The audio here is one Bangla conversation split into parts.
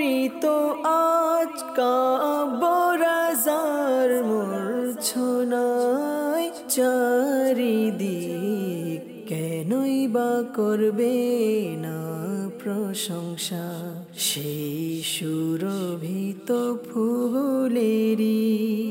মুখরিত আজ কাবরাজার মূর্ছনায় চারিদিক, কেনই বা করবে না প্রশংসা সেই সুরভিত ফুলেরই।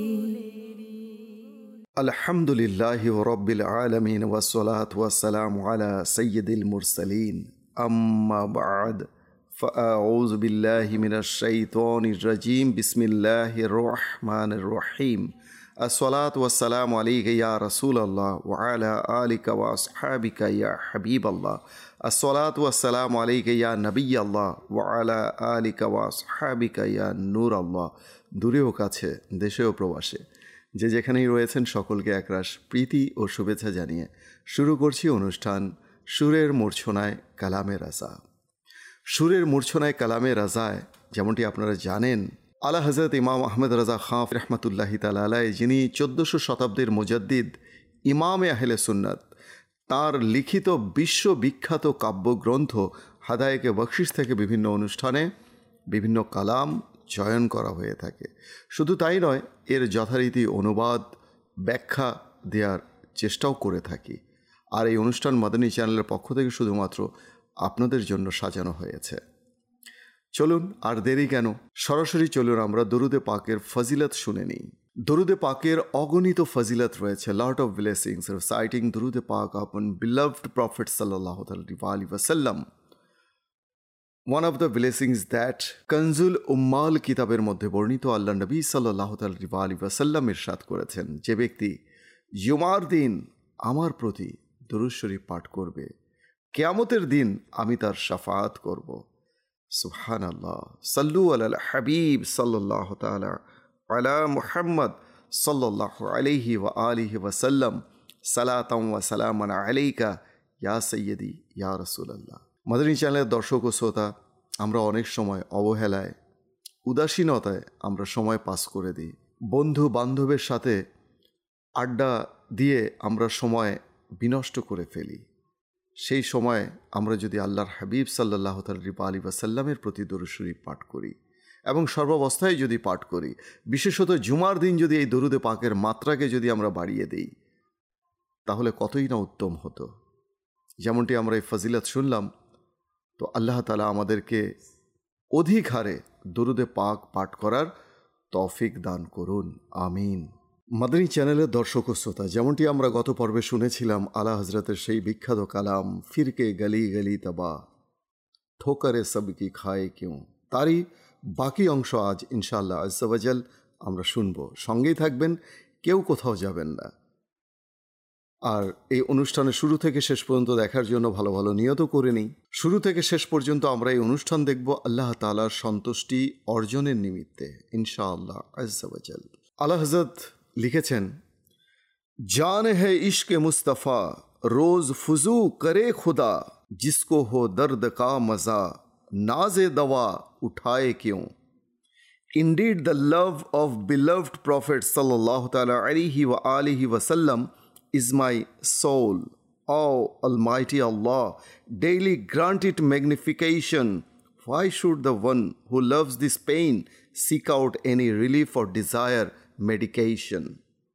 আলহামদুলিল্লাহি রাব্বিল আলামিন ওয়াসসালাতু ওয়াসসালামু আলা সাইয়্যিদিল মুরসালিন, আম্মা বা'দ, ফাআউযু বিল্লাহি মিনাশ শাইতানির রাজীম, বিসমিল্লাহির রহমানির রহিম। আসসালাতু ওয়াসসালামু আলাইকা ইয়া রাসূলাল্লাহ ওয়া আলা আলিকা ওয়া আসহাবিকা ইয়া হাবিবাল্লাহ। আসসালাতু ওয়াসসালামু আলাইকা ইয়া নবিয়াল্লাহ ওয়া আলা আলিকা ওয়া আসহাবিকা ইয়া নূরাল্লাহ। দূরে ও কাছে, দেশে ও প্রবাসে, যে যেখানেই রয়েছেন সকলকে একরাশ প্রীতি ও শুভেচ্ছা জানিয়ে শুরু করছি অনুষ্ঠান সুরের মূর্ছনায় কালামে রাজা। সুরের মূর্ছনায় কালামে রাজায় যেমনটি আপনারা জানেন, আলা হযরত ইমাম আহমদ রাজা খাঁ রহমতুল্লাহি তাআলা আলাইহি, যিনি 1400 শতাব্দীর মুজাদ্দিদ, ইমামে আহলে সুন্নাত, তাঁর লিখিত বিশ্ববিখ্যাত কাব্যগ্রন্থ হাদায়েকে বখশিশ থেকে বিভিন্ন অনুষ্ঠানে বিভিন্ন কালাম চয়ন করা হয়ে থাকে। শুধু তাই নয়, এর যথারীতি অনুবাদ ব্যাখ্যা দেওয়ার চেষ্টাও করে থাকি। আর এই অনুষ্ঠান মাদানী চ্যানেলের পক্ষ থেকে শুধুমাত্র আপনাদের জন্য সাজানো হয়েছে। চলুন আর দেরি কেন, সরাসরি চলুন আমরা দরুদে পাকের ফজিলত শুনে নিই। দরুদে পাকের অগণিত ফজিলত রয়েছে, লট অফ ব্লেসিংস সাইটিং দরুদে পাক আপন বিলাভড প্রফেট সাল্লাল্লাহু আলাইহি ওয়াসাল্লাম। One of the blessings that কনজুল উম্মাল কিতাবের মধ্যে বর্ণিত, আল্লাহ নবী সাল্লাল্লাহু আলাইহি ওয়াসাল্লাম ইরশাদ করেছেন, যে ব্যক্তি জুমার দিন আমার প্রতি দরুদ শরীফ পাঠ করবে, কিয়ামতের দিন আমি তার শাফাআত করব। সুবহানাল্লাহ। সাল্লু আলাল হাবিব সাল্লাল্লাহু তাআলা আলা মুহাম্মদ সাল্লাল্লাহু আলাইহি ওয়া আলিহি ওয়াসাল্লাম, সালাতাম ওয়া সালামান আলাইকা ইয়া সাইয়্যিদি ইয়া রাসূলুল্লাহ। মাদানী চ্যানেলের দর্শক ও শ্রোতা, আমরা অনেক সময় অবহেলায়, উদাসীনতায় আমরা সময় পাস করে দিই। বন্ধু বান্ধবের সাথে আড্ডা দিয়ে আমরা সময় বিনষ্ট করে ফেলি। সেই সময় আমরা যদি আল্লাহর হাবিব সাল্লাল্লাহু আলাইহি ওয়াসাল্লামের প্রতি দরুদ শরীফ পাঠ করি এবং সর্বাবস্থায় যদি পাঠ করি, বিশেষত জুমার দিন যদি এই দরুদে পাকের মাত্রাকে যদি আমরা বাড়িয়ে দিই, তাহলে কতই না উত্তম হতো। যেমনটি আমরা এই ফজিলত শুনলাম, তো আল্লাহ তাআলা আমাদেরকে অধিক হারে দরুদে পাক পাঠ করার তৌফিক দান করুন, আমিন। মাদানী চ্যানেলের দর্শক ও শ্রোতা, যেমনটি আমরা গত পর্বে শুনেছিলাম আলা হজরতের সেই বিখ্যাত কালাম ফিরকে গলি গলি তবা ঠোকরে সবকি খায় কেউ, তারই বাকি অংশ আজ ইনশাআল্লাহ আজ্জা ওয়াজাল আমরা শুনব। সঙ্গেই থাকবেন, কেউ কোথাও যাবেন না। আর এই অনুষ্ঠানের শুরু থেকে শেষ পর্যন্ত দেখার জন্য ভালো ভালো নিয়ত করে নিই। শুরু থেকে শেষ পর্যন্ত আমরা এই অনুষ্ঠান দেখব আল্লাহ তাআলার সন্তুষ্টি অর্জনের নিমিত্তে ইনশাআল্লাহ আজ্জা ওয়াজাল। আলা হযরত লিখেছেন, জান হে ইশকে মুস্তফা রোজ ফুজু করে খুদা, জিসকো হো দর্দ কা মজা নাজে দওয়া উঠায়ে क्यों। Indeed, the love of beloved Prophet sallallahu ta'ala alaihi wa alihi wa sallam is my soul. O Almighty Allah, daily grant it magnification. Why should the one who loves this pain seek out any relief or desire medication?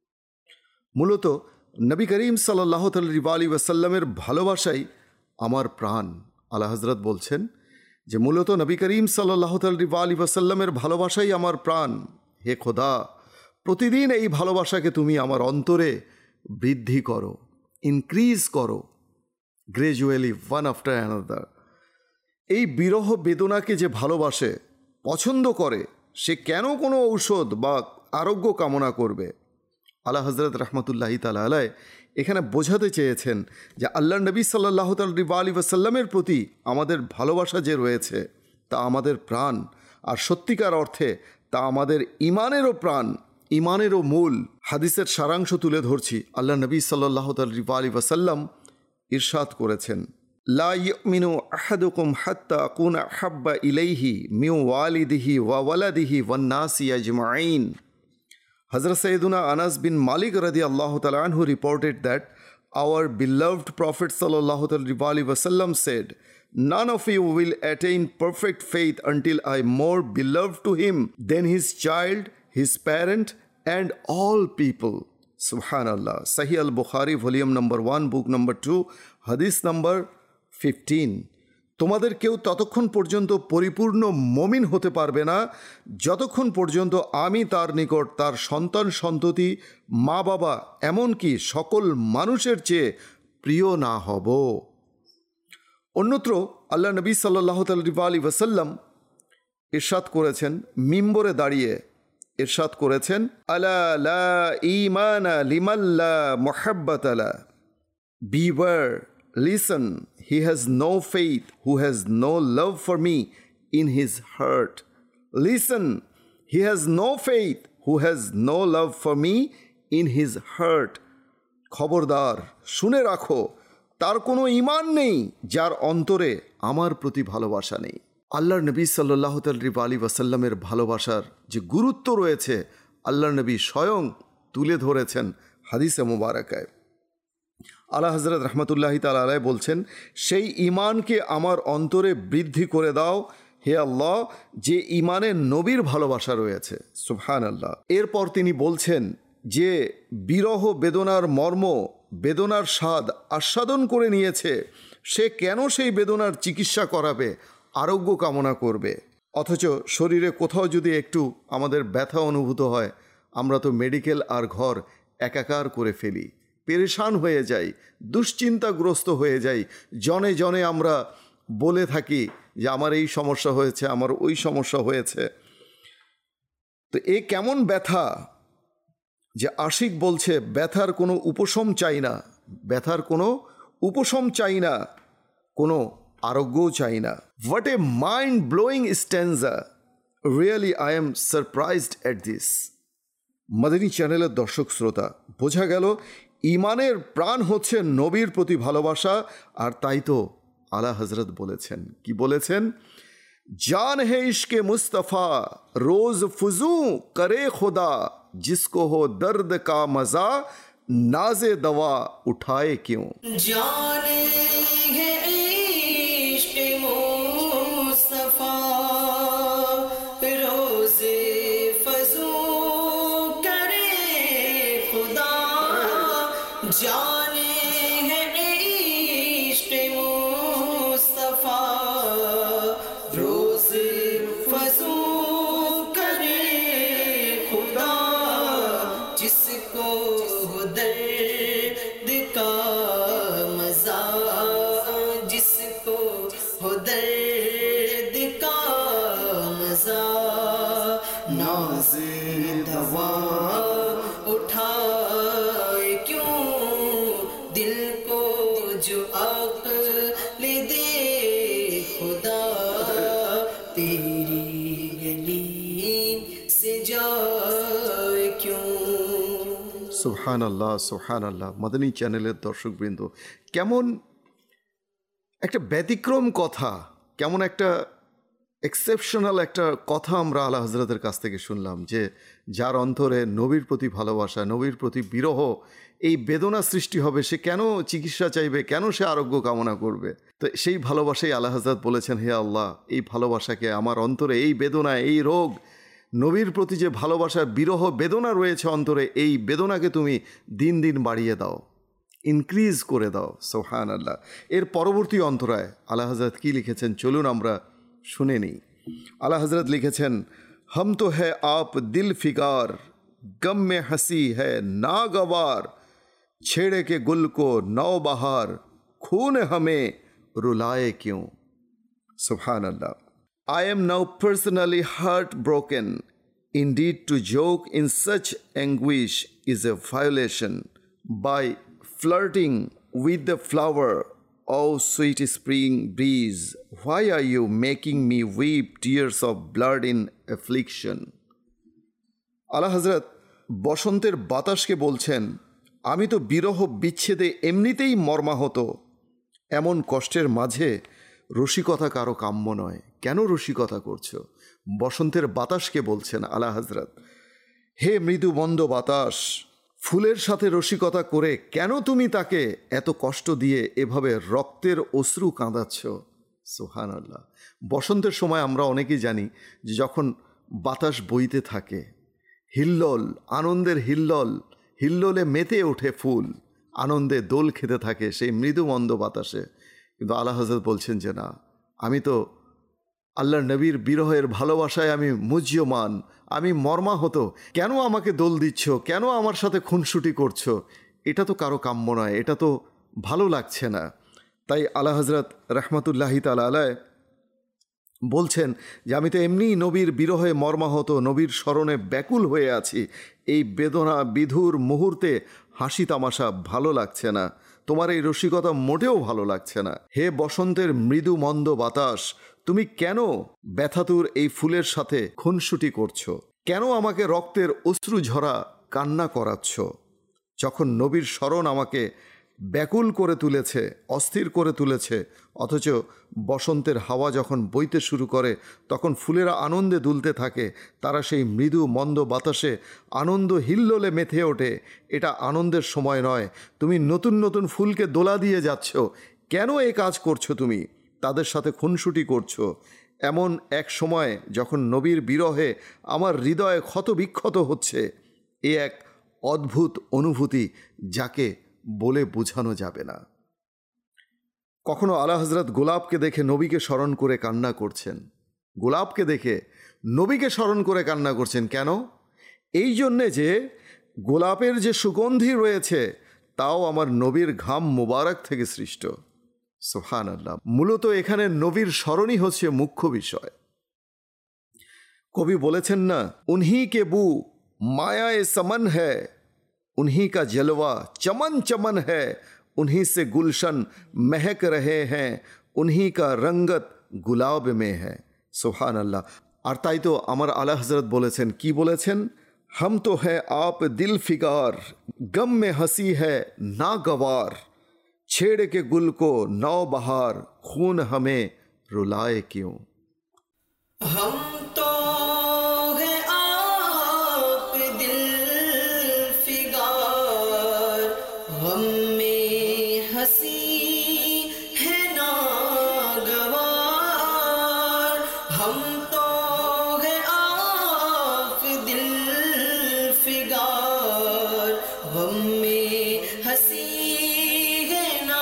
মূলত নবী করিম সাল্লাল্লাহু আলাইহি ওয়াসাল্লামের ভালোবাসাই আমার প্রাণ। আলা হযরত বলছেন যে মূলত নবী করিম সাল্লাল্লাহু আলাইহি ওয়াসাল্লামের ভালোবাসাই আমার প্রাণ। হে খোদা, প্রতিদিন এই ভালোবাসাকে তুমি আমার অন্তরে বৃদ্ধি করো, ইনক্রিজ করো, গ্রেজুয়ালি ওয়ান আফটার অ্যানাদার। এই বিরহ বেদনাকে যে ভালোবাসে, পছন্দ করে, সে কেন কোনো ঔষধ বা আরোগ্য কামনা করবে? আলা হযরত রহমতুল্লাহি তাআলা আলাইহি এখানে বোঝাতে চেয়েছেন যে আল্লাহ নবী সাল্লাল্লাহু আলাইহি ওয়াসাল্লামের প্রতি আমাদের ভালোবাসা যে রয়েছে তা আমাদের প্রাণ, আর সত্যিকার অর্থে তা আমাদের ইমানেরও প্রাণ, ইমানেরও মূল। হাদিসের সারাংশ তুলে ধরছি। আল্লাহ নবী সাল্লাল্লাহু আলাইহি ওয়াসাল্লাম ইরশাদ করেছেন, লা ইউমিনু আহাদুকুম হাত্তা আকুনা আহাব্বা ইলাইহি মিন ওয়ালিদিহি ওয়া ওয়ালাদিহি ওয়ান নাসি আজমাইন। Hazrat Sayyiduna Anas bin Malik radiyallahu ta'ala anhu reported that our beloved Prophet sallallahu alaihi wasallam said, None of you will attain perfect faith until I am more beloved to him than his child, his parent, and all people. Subhanallah. Sahih al-Bukhari, volume number 1, book number 2, hadith number 15. তোমাদের কেউ ততক্ষণ পর্যন্ত পরিপূর্ণ মুমিন হতে পারবে না যতক্ষণ পর্যন্ত আমি তার নিকট তার সন্তান সন্ততি মা বাবা এমনকি সকল মানুষের চেয়ে প্রিয় না হব। অন্যত্র আল্লাহ নবী সাল্লাল্লাহু আলাইহি ওয়াসাল্লাম ইরশাদ করেছেন, মিম্বরে দাঁড়িয়ে ইরশাদ করেছেন, আলা লা ঈমানা লিমান লা মুহাব্বাতা লা। Beware, listen, he has no faith who has no love for me in his heart. Listen, he has no faith who has no love for me in his heart. খবরদার, শুনে রাখো, তার কোনো ঈমান নেই যার অন্তরে আমার প্রতি ভালোবাসা নেই। আল্লাহর নবী সাল্লাল্লাহু আলাইহি ওয়াসাল্লামের ভালোবাসার যে গুরুত্ব রয়েছে আল্লাহর নবী স্বয়ং তুলে ধরেছেন হাদিসে মুবারাকায়। আলা হযরত রাহমাতুল্লাহি তাআলা আলাইহি বলছেন, সেই ঈমানকে আমার অন্তরে বৃদ্ধি করে দাও হে আল্লাহ, যে ঈমানে নবীর ভালোবাসা রয়েছে। সুবহানাল্লাহ। এরপর তিনি বলছেন যে বিরহ বেদনার মর্ম, বেদনার স্বাদ আস্বাদন করে নিয়েছে, সে কেন সেই বেদনার চিকিৎসা করাবে, আরোগ্য কামনা করবে? অথচ শরীরে কোথাও যদি একটু আমাদের ব্যথা অনুভূত হয়, আমরা তো মেডিকেল আর ঘর একাকার করে ফেলি, পেরেশান হয়ে যাই, দুশ্চিন্তাগ্রস্ত হয়ে যাই, জনে জনে আমরা বলে থাকি যে আমার এই সমস্যা হয়েছে, আমার ওই সমস্যা হয়েছে। তো এ কেমন ব্যথা যে আশিক বলছে ব্যথার কোনো উপশম চাই না, ব্যথার কোনো উপশম চাই না, কোনো আরোগ্যও চাই না। What a mind blowing stanza, really I am surprised at this. Madani চ্যানেলের দর্শক শ্রোতা, বোঝা গেল ঈমানের প্রাণ হচ্ছে নবীর প্রতি ভালোবাসা। আর তাই তো আলা হযরত বলেছেন, কি বলেছেন? জান হে ইশকে মুস্তফা রোজ ফুজু করে খুদা, जिसको हो दर्द का मजा नाज़े दवा उठाए क्यों। जाने है इश्क़ मुस्तफ़ा रोज़े फ़ज़ू करे खुदा, जाने है इश्क़ मुस्तफ़ा रोज़े फ़ज़ू जिसको दर्द का मजा, जिसको हो दर्द का मजा नाज़े दवा उठाए क्यों, दिल को जो अक़्ल दे खुदा, तेरी गली से जाए क्यों। সুবহানাল্লাহ, সুবহানাল্লাহ। মাদানী চ্যানেলের দর্শকবৃন্দ, কেমন একটা ব্যতিক্রম কথা, কেমন একটা এক্সেপশনাল একটা কথা আমরা আলা হযরতের কাছ থেকে শুনলাম, যে যার অন্তরে নবীর প্রতি ভালোবাসা, নবীর প্রতি বিরহ, এই বেদনা সৃষ্টি হবে, সে কেন চিকিৎসা চাইবে, কেন সে আরোগ্য কামনা করবে? তো সেই ভালোবাসাই আলা হযরত বলেছেন, হে আল্লাহ, এই ভালোবাসাকে আমার অন্তরে, এই বেদনা, এই রোগ, নবীর প্রতি যে ভালোবাসা, বিরহ বেদনা রয়েছে অন্তরে, এই বেদনাকে তুমি দিন দিন বাড়িয়ে দাও, ইনক্রিজ করে দাও। সুবহানাল্লাহ। এর পরবর্তী অন্তরায় আলা হযরত কি লিখেছেন, চলুন আমরা শুনে নিই। আলা হযরত লিখেছেন, हम तो है आप दिल फिकार, गम में हंसी है नागवार, छेड़े के गुल को नौ बहार, खून हमें रुलाए क्यों। सुबहानल्लाह। I am now personally heartbroken. Indeed, to joke in such anguish is a violation. By flirting with the flower, oh sweet spring breeze, why are you making me weep tears of blood in affliction? আলা হযরত বসন্তের বাতাসকে বলছেন, আমি তো বিরহ বিচ্ছেদে এমনিতেই মর্মাহত, এমন কষ্টের মাঝে রসিকতা কারো কাম্য নয়, কেন রসিকতা করছো? বসন্তের বাতাসকে বলছেন আলা হযরত, হে মৃদুমন্দ বাতাস, ফুলের সাথে রসিকতা করে কেন তুমি তাকে এত কষ্ট দিয়ে এভাবে রক্তের অশ্রু কাঁদাচ্ছ? সুবহানাল্লাহ। বসন্তের সময় আমরা অনেকেই জানি যে যখন বাতাস বইতে থাকে, হিল্লোল, আনন্দের হিল্লোল, হিল্লোলে মেতে ওঠে ফুল, আনন্দে দোল খেতে থাকে সেই মৃদু মন্দ বাতাসে। কিন্তু আলা হযরত বলছেন যে না, আমি তো আল্লাহর নবীর বিরহের ভালোবাসায় আমি মুহ্যমান, আমি মর্মাহত। কেন আমাকে দোল দিচ্ছ, কেন আমার সাথে খুনসুটি করছো? এটা তো কারো কাম্য নয়, এটা তো ভালো লাগছে না। তাই আলা হযরত রাহমাতুল্লাহি তাআলা আলাইহি বলছেন যে আমি তো এমনিই নবীর বিরহে মর্মাহত, নবীর স্মরণে ব্যাকুল হয়ে আছি। এই বেদনা বিধুর মুহূর্তে হাসি তামাশা ভালো লাগছে না, তোমার এই রসিকতা মোটেও ভালো লাগছে না। হে বসন্তের মৃদু মন্দ বাতাস, তুমি কেন ব্যথাতুর এই ফুলের সাথে খুনসুটি করছো? কেন আমাকে রক্তের অশ্রু ঝরা কান্না করাচ্ছ? যখন নবীর স্মরণ আমাকে ব্যাকুল করে তুলেছে, অস্থির করে তুলেছে, অথচ বসন্তের হাওয়া যখন বইতে শুরু করে তখন ফুলেরা আনন্দে দুলতে থাকে, তারা সেই মৃদু মন্দ বাতাসে আনন্দ হিল্লোলে মেতে ওঠে। এটা আনন্দের সময় নয়। তুমি নতুন নতুন ফুলকে দোলা দিয়ে যাচ্ছ। কেন এই কাজ করছো? তুমি তাদের সাথে খুনসুটি করছো। এমন এক সময় যখন নবীর বিরহে আমার হৃদয় ক্ষতবিক্ষত হচ্ছে। এ এক অদ্ভুত অনুভূতি যাকে বলে বোঝানো যাবে না। কখনো আলা হযরত গোলাপকে দেখে নবীকে স্মরণ করে কান্না করছেন, গোলাপকে দেখে নবীকে স্মরণ করে কান্না করছেন। কেন? এই জন্যে যে গোলাপের যে সুগন্ধি রয়েছে তাও আমার নবীর ঘাম মুবারক থেকে সৃষ্ট। সুবহানাল্লাহ। মূলত এখানে নবীর স্মরণই হচ্ছে মুখ্য বিষয়। কবি বলেছেন না, উনহি কে বু মায়ায়ে समन है, उन्हीं का जलवा चमन चमन है, उन्हीं से गुलशन महक रहे हैं, उन्हीं का रंगत गुलाब में है। सुभान अल्लाह। আর তাই তো আমার আলা হযরত বলেছেন, কি বলেছেন? हम तो है आप दिल फिगार, गम में हंसी है नागवार, छेड़ के गुल को नौ बहार, खून हमें रुलाए क्यों। हम तो है आप दिल फिगार, हम में हंसी है नागवार। हम तो है आप दिल फिगार, हम में हंसी है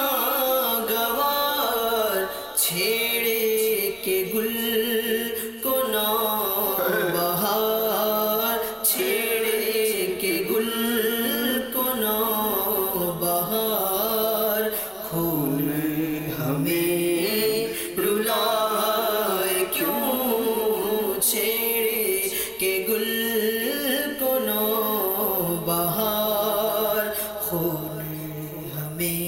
नागवार, छेड़े के गुल को नौ बहार, छेड़े के गुल को नौ बहार, खून हमें रुलाए क्यों, छेड़े के गुल को नौ बहार, खून हमें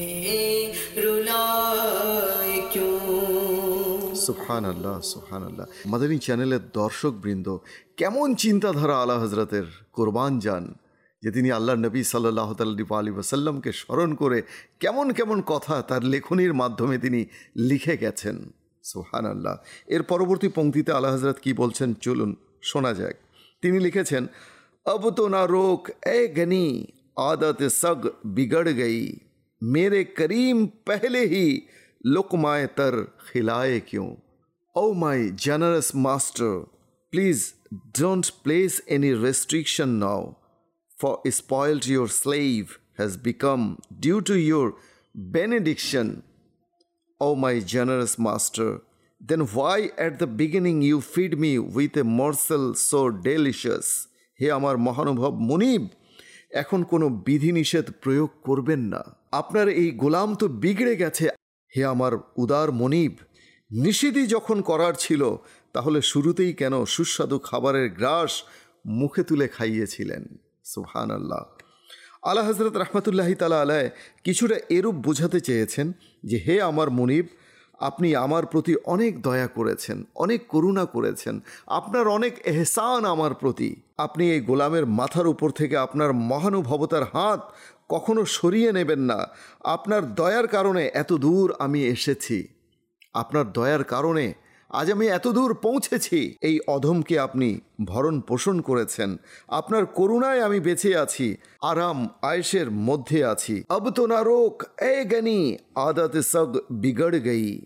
रुलाए क्यों। সুবহানাল্লাহ, সুবহানাল্লাহ। মাদানী চ্যানেলের দর্শকবৃন্দ, কেমন চিন্তাধারা আলা হযরতের, কোরবান যান যে তিনি আল্লাহর নবী সাল্লাল্লাহু আলাইহি ওয়াসাল্লামকে স্মরণ করে কেমন কেমন কথা তার লেখনীর মাধ্যমে তিনি লিখে গেছেন। সুবহানাল্লাহ। এর পরবর্তী পংক্তিতে আলা হযরত কি বলছেন চলুন শোনা যাক। তিনি লিখেছেন, अब तो ना रोक ए गनी, आदत सग बिगड़ गई, मेरे करीम पहले ही लुकमाए तर खिलाए क्यों। Oh my generous master, please don't place any restriction now, for spoiled your slave has become due to your benediction. O my generous master, then why at the beginning you feed me with a morsel so delicious? হে আমার মহানুভব মুনিব, এখন কোনো বিধিনিষেধ প্রয়োগ করবেন না। আপনার এই গোলাম তো বিগড়ে গেছে। হে আমার উদার মনিব, নিষেধই যখন করার ছিল তাহলে শুরুতেই কেন সুস্বাদু খাবারের গ্রাস মুখে তুলে খাইয়েছিলেন। সুবহানাল্লাহ। আলা হযরত রাহমাতুল্লাহি তাআলা আলাইহি কিছুটা এরূপ বোঝাতে চেয়েছেন যে হে আমার মুনিব, আপনি আমার প্রতি অনেক দয়া করেছেন, অনেক করুণা করেছেন, আপনার অনেক এহসান আমার প্রতি। আপনি এই গোলামের মাথার উপর থেকে আপনার মহানুভবতার হাত কখনো সরিয়ে নেবেন না। আপনার দয়ার কারণে এত দূর আমি এসেছি, আপনার দয়ার কারণে আজ আমি এত দূর পৌঁছেছি। এই অধমকে আপনি ভরণ পোষণ করেছেন, আপনার করুণায় আমি বেঁচে আছি, আরাম আয়েশের মধ্যে আছি। अब तो ना रोक ए गनी, आदत सग बिगड़ गई,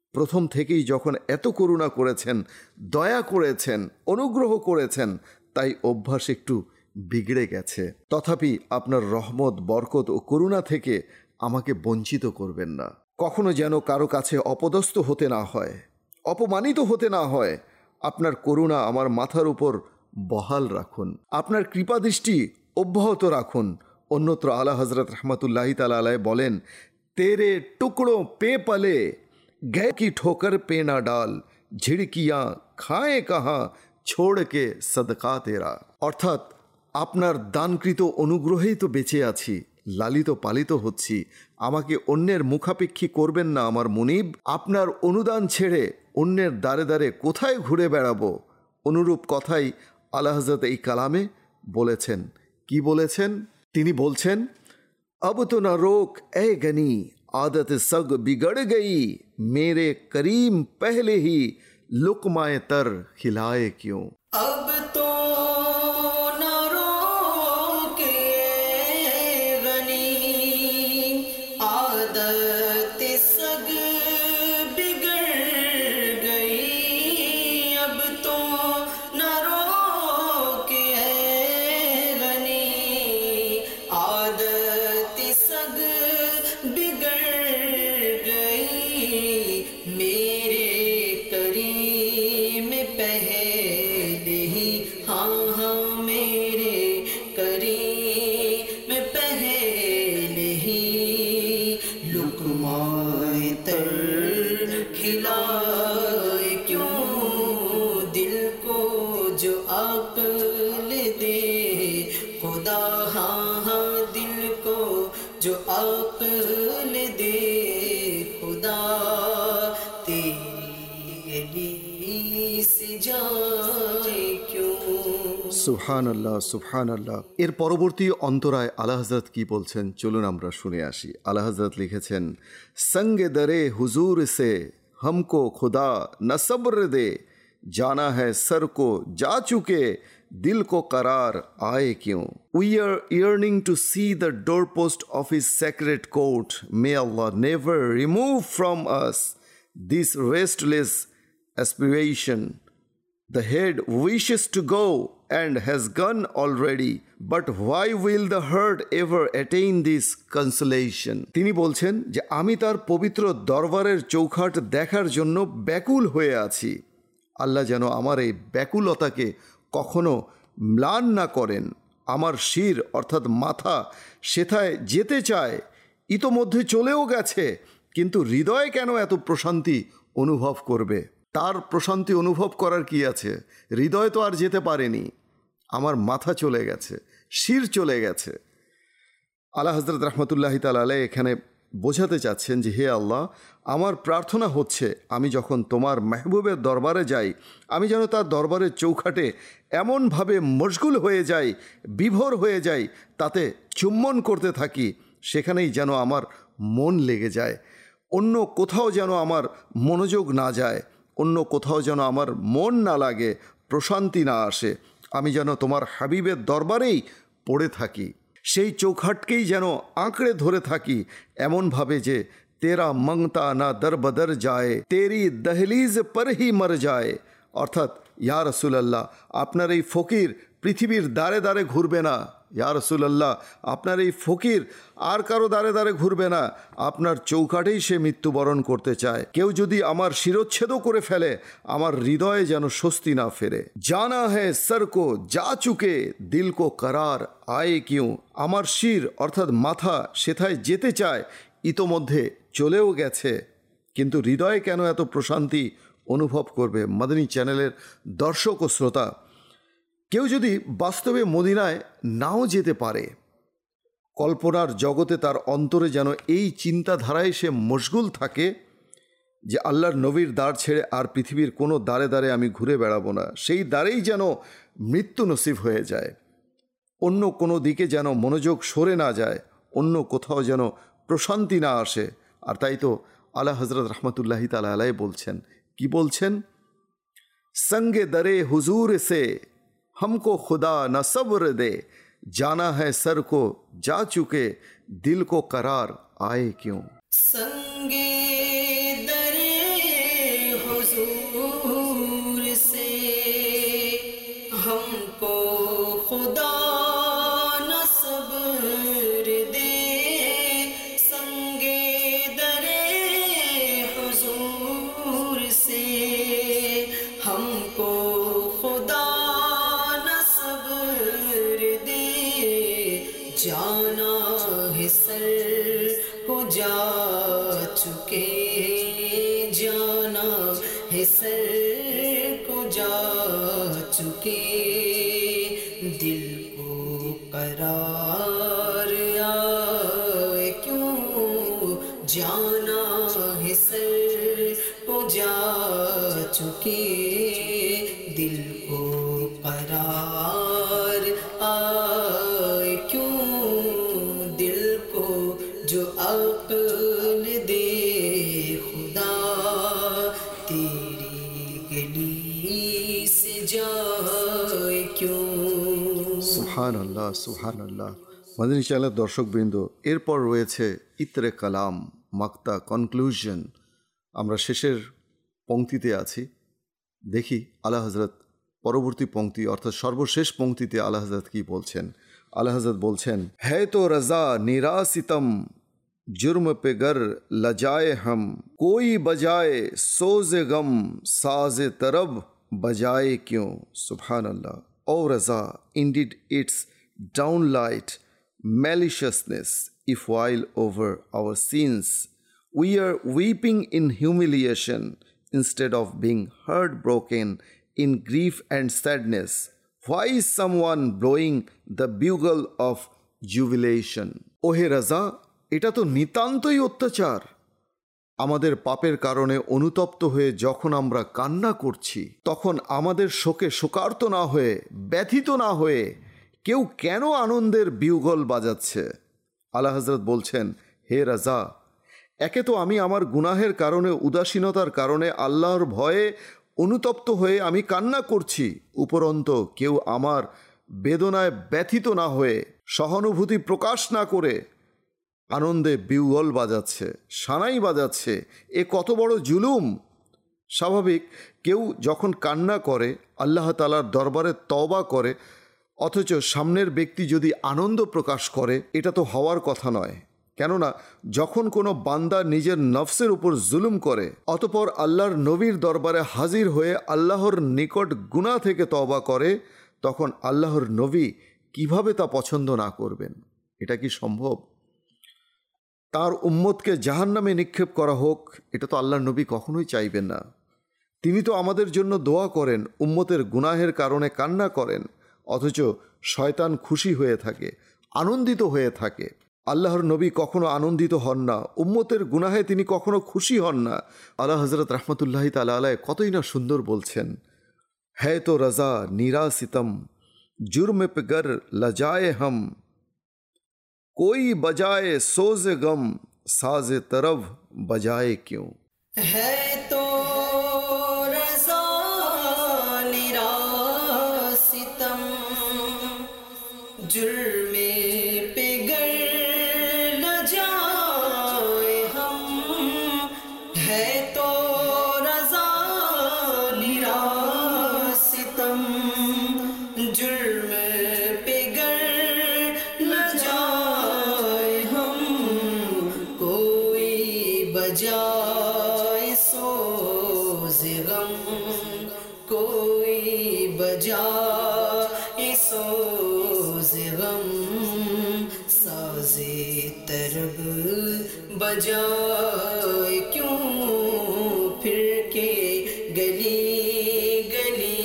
প্রথম থেকেই যখন এত করুণা করেছেন, দয়া করেছেন, অনুগ্রহ করেছেন, তাই অভ্যাস একটু বিগড়ে গেছে। তথাপি আপনার রহমত, বরকত ও করুণা থেকে আমাকে বঞ্চিত করবেন না। কখনো যেন কারো কাছে অপদস্থ হতে না হয়, অপমানিত হতে না হয়। আপনার করুণা আমার মাথার উপর বহাল রাখুন, আপনার কৃপাদৃষ্টি অব্যাহত রাখুন। অন্যত্র আলা হজরত রহমতুল্লাহি তাআলা আলাইহি বলেন, তেরে টুকড়ো পে পলে গে কি ঠোকর পে না ডাল, ঝিড়কিয়াঁ খায়ে কাহা ছোড় কে সদকা তেরা। অর্থাৎ আপনার দানকৃত অনুগ্রহেই তো বেঁচে আছি, লালিত পালিত হচ্ছি। আমাকে অন্যের মুখাপেক্ষী করবেন না আমার মুনিব। আপনার অনুদান ছেড়ে অন্যের দ্বারে দ্বারে কোথায় ঘুরে বেড়াবো? অনুরূপ কথাই আলা হযরত এই কালামে বলেছেন। কি বলেছেন? তিনি বলছেন, अब तो न रोक ए गनी, आदत सग बिगड़ गई, मेरे करीम पहले ही लुकमाए तर खिलाए क्यों। अब तो न रोके गनी, आदत सग बिगड़ गई। अब तो न रोके गनी, आदत सग बिगड़ गई। मेरे करीम पहले ही, हाँ हाँ मेरे करीम पहले ही लुकमाए तर खिलाए क्यों। दिल को जो अक्ल दे खुदा, हाँ हाँ दिल को जो अक्ल दे खुदा, तेरी गली से जाए क्यों। সুবহানাল্লাহ, সুবহানাল্লাহ। এর পরবর্তী অন্তরায় আলা হযরত কি বলছেন চলুন আমরা শুনে আসি। আলা হযরত লিখেছেন, সঙ্গে দরে হুজুর সে हमको खुदा न सब्र दे, जाना है सर को जा चुके, दिल को करार आए क्यों। We are yearning to see the doorpost of his sacred court. May Allah never remove from us this restless aspiration. The head wishes to go and has gone already, but why will the heart ever attain this consolation? তিনি বলছেন যে আমি তার পবিত্র দরবারের চৌখাট দেখার জন্য ব্যাকুল হয়ে আছি। আল্লাহ যেন আমার এই ব্যাকুলতাকে কখনো ম্লান না করেন। আমার শির অর্থাৎ মাথা সেথায় যেতে চায়, ইতোমধ্যে চলেও গেছে, কিন্তু হৃদয় কেন এত প্রশান্তি অনুভব করবে? তার প্রশান্তি অনুভব করার কি আছে? হৃদয় তো আর যেতে পারেনি, আমার মাথা চলে গেছে, শির চলে গেছে। আলা হযরত রহমতুল্লাহি তাআলা আলাইহি এখানে বোঝাতে চাচ্ছেন যে হে আল্লাহ, আমার প্রার্থনা হচ্ছে আমি যখন তোমার মেহবুবের দরবারে যাই, আমি যেন তার দরবারের চৌখাটে এমনভাবে মশগুল হয়ে যাই, বিভোর হয়ে যাই, তাতে চুম্বন করতে থাকি, সেখানেই যেন আমার মন লেগে যায়। অন্য কোথাও যেন আমার মনোযোগ না যায়, অন্য কোথাও যেন আমার মন না লাগে, প্রশান্তি না আসে। আমি যেন তোমার হাবিবের দরবারেই পড়ে থাকি, সেই চৌখাটকেই যেন আঁকড়ে ধরে থাকি এমনভাবে যে তেরা মংতা না দরবদর যায়, তেরি দহলিজ পর হি মর যায়। অর্থাৎ ইয়া রাসূলুল্লাহ, আপনার এই ফকির পৃথিবীর দ্বারে দ্বারে ঘুরবে না। ইয়া রাসূলুল্লাহ, আপনার এই ফকির আর কারো দ্বারে দ্বারে ঘুরবে না, আপনার চৌকাটেই সে মৃত্যুবরণ করতে চায়। কেউ যদি আমার শিরচ্ছেদও করে ফেলে, আমার হৃদয়ে যেন স্বস্তি না ফেরে। জানা হ্যায় সর কো যা চুকে, দিল কো করার আয়ে কিউ। আমার শির অর্থাৎ মাথা সেথায় যেতে চায়, ইতোমধ্যে চলেও গেছে, কিন্তু হৃদয়ে কেন এত প্রশান্তি অনুভব করবে? মাদানী চ্যানেলের দর্শক ও শ্রোতা, কেউ যদি বাস্তবে মদিনায় নাও যেতে পারে, কল্পনার জগতে তার অন্তরে যেন এই চিন্তাধারায় সে মশগুল থাকে যে আল্লাহর নবীর দ্বার ছেড়ে আর পৃথিবীর কোনো দ্বারে দ্বারে আমি ঘুরে বেড়াবো না, সেই দ্বারেই যেন মৃত্যু নসিব হয়ে যায়। অন্য কোনো দিকে যেন মনোযোগ সরে না যায়, অন্য কোথাও যেন প্রশান্তি না আসে। আর তাই তো আলা হযরত রহমতুল্লাহি তাআলা আলাইহি বলছেন, কি বলছেন? সঙ্গে দরে হুজুর সে हमको खुदा न सब्र दे, जाना है सर को जा चुके, दिल को करार आए क्यों। संगे दरे हमको खुदा न सब्र दे संगे दरे हुजूर से, हमको खुदा न सब्र दे जाना है सर को जा चुके, जाना है सर को जा चुके, दिल को करार आए क्यों, जाना है सर को जा चुके, दिल को करार आए क्यों, दिल को जो अक्ल दे खुदा तेरी गली से जाए क्यों। সুবহানাল্লাহ সুবহানাল্লাহ। মাদানী চ্যানেলের দর্শকবৃন্দ, এরপর রয়েছে ইতরে কালাম, মাক্তা, কনক্লুশন। আমরা শেষের পংক্তিতে আছি। দেখি আলা হযরত পরবর্তী পংক্তি অর্থাৎ সর্বশেষ পংক্তিতে আলা হযরত কি বলছেন। আলা হযরত বলছেন, है तो रज़ा निरा सितम जुर्म पे गर लजाए हम, कोई बजाए सोज गम साज तरब बजाए क्यों। सुभान अल्लाह। ओ रज़ा, indeed its downright maliciousness if while over our sins we are weeping in humiliation instead of being heartbroken in grief and sadness, why is someone blowing the bugle of jubilation? ওহে রাজা, এটা তো নিতান্তই অত্যাচার। আমাদের পাপের কারণে অনুতপ্ত হয়ে যখন আমরা কান্না করছি, তখন আমাদের শোকে শোকার্ত না হয়ে, ব্যথিত না হয়ে কেউ কেন আনন্দের বিউগল বাজাচ্ছে? আলা হযরত বলছেন, হে রাজা, একে তো আমি আমার গুনাহের কারণে, উদাসীনতার কারণে আল্লাহর ভয়ে অনুতপ্ত হয়ে আমি কান্না করছি, উপরন্ত কেউ আমার বেদনায় ব্যথিত না হয়ে, সহানুভূতি প্রকাশ না করে আনন্দে বিউগল বাজাচ্ছে, সানাই বাজাচ্ছে। এ কত বড় জুলুম! স্বাভাবিক, কেউ যখন কান্না করে, আল্লাহ তাআলার দরবারে তওবা করে, অথচ সামনের ব্যক্তি যদি আনন্দ প্রকাশ করে, এটা তো হওয়ার কথা নয়। কেননা যখন কোনো বান্দা নিজের নফসের উপর জুলুম করে, অতপর আল্লাহর নবীর দরবারে হাজির হয়ে আল্লাহর নিকট গুনাহ থেকে তওবা করে, তখন আল্লাহর নবী কিভাবে তা পছন্দ না করবেন? এটা কি সম্ভব? তার উম্মতকে জাহান্নামে নিক্ষেপ করা হোক, এটা তো আল্লাহর নবী কখনোই চাইবেন না। তিনি তো আমাদের জন্য দোয়া করেন, উম্মতের গুনাহের কারণে কান্না করেন, অথচ শয়তান খুশি হয়ে থাকে, আনন্দিত হয়ে থাকে। আল্লাহর নবী কখনো আনন্দিত হন না, উম্মতের গুনাহে তিনি কখনো খুশি হন না। আলা হযরত রাহমাতুল্লাহি তাআলা আলাইহি কতই না সুন্দর বলছেন, है तो रज़ा निरा सितम जुर्म पे गर लजाए हम, कोई बजाए सोज गम साज तरब बजाए क्यों। है तो रज़ा निरा सितम जुर्मे पे गर लजाए हम, है तो रज़ा निरा सितम जुर्म पे गर लजाए हम, कोई बजाए सोज गम, कोई बजाए सोज गम साज़े तरब बजाए क्यों, फिर के गली गली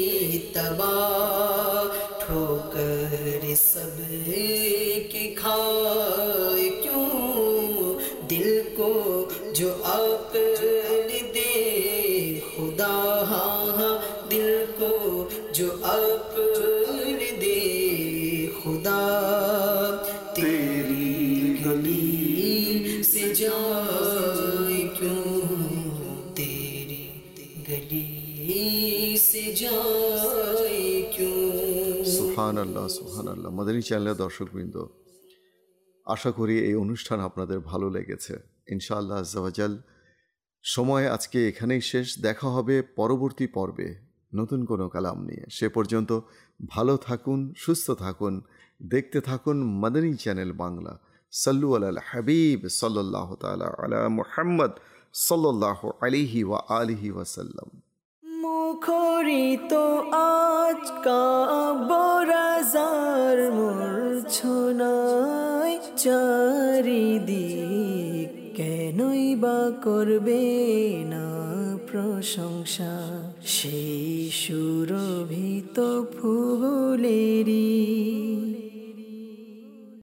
तबाह ठोकर सब की खाए क्यों, दिल को जो अक्ल दे खुदा, दिल को जो अक्ल दे खुदा, तेरी गली से जाए क्यों, तेरी गली से जाए क्यों। সুবহানাল্লাহ সুবহানাল্লাহ। মাদানী চ্যানেলের দর্শকবৃন্দ, আশা করি এই অনুষ্ঠান আপনাদের ভালো লেগেছে। ইনশাআল্লাহ আজ্জা ওয়া জাল। সময় আজকে এখানেই শেষ। দেখা হবে পরবর্তী পর্বে। নতুন কোনো কালাম নিয়ে। সে পর্যন্ত ভালো থাকুন, সুস্থ থাকুন, দেখতে থাকুন মাদানী চ্যানেল বাংলা। সাল্লু আলাল হাবিব সাল্লাল্লাহু তাআলা আলা মুহাম্মদ সাল্লাল্লাহু আলাইহি ওয়া আলিহি ওয়াসাল্লাম। মুখরিত আজ কাবরাজার মূর্ছনায় চারিদিক, কেনই বা করবে না প্রশংসা সেই সুরভিত ফুলেরই।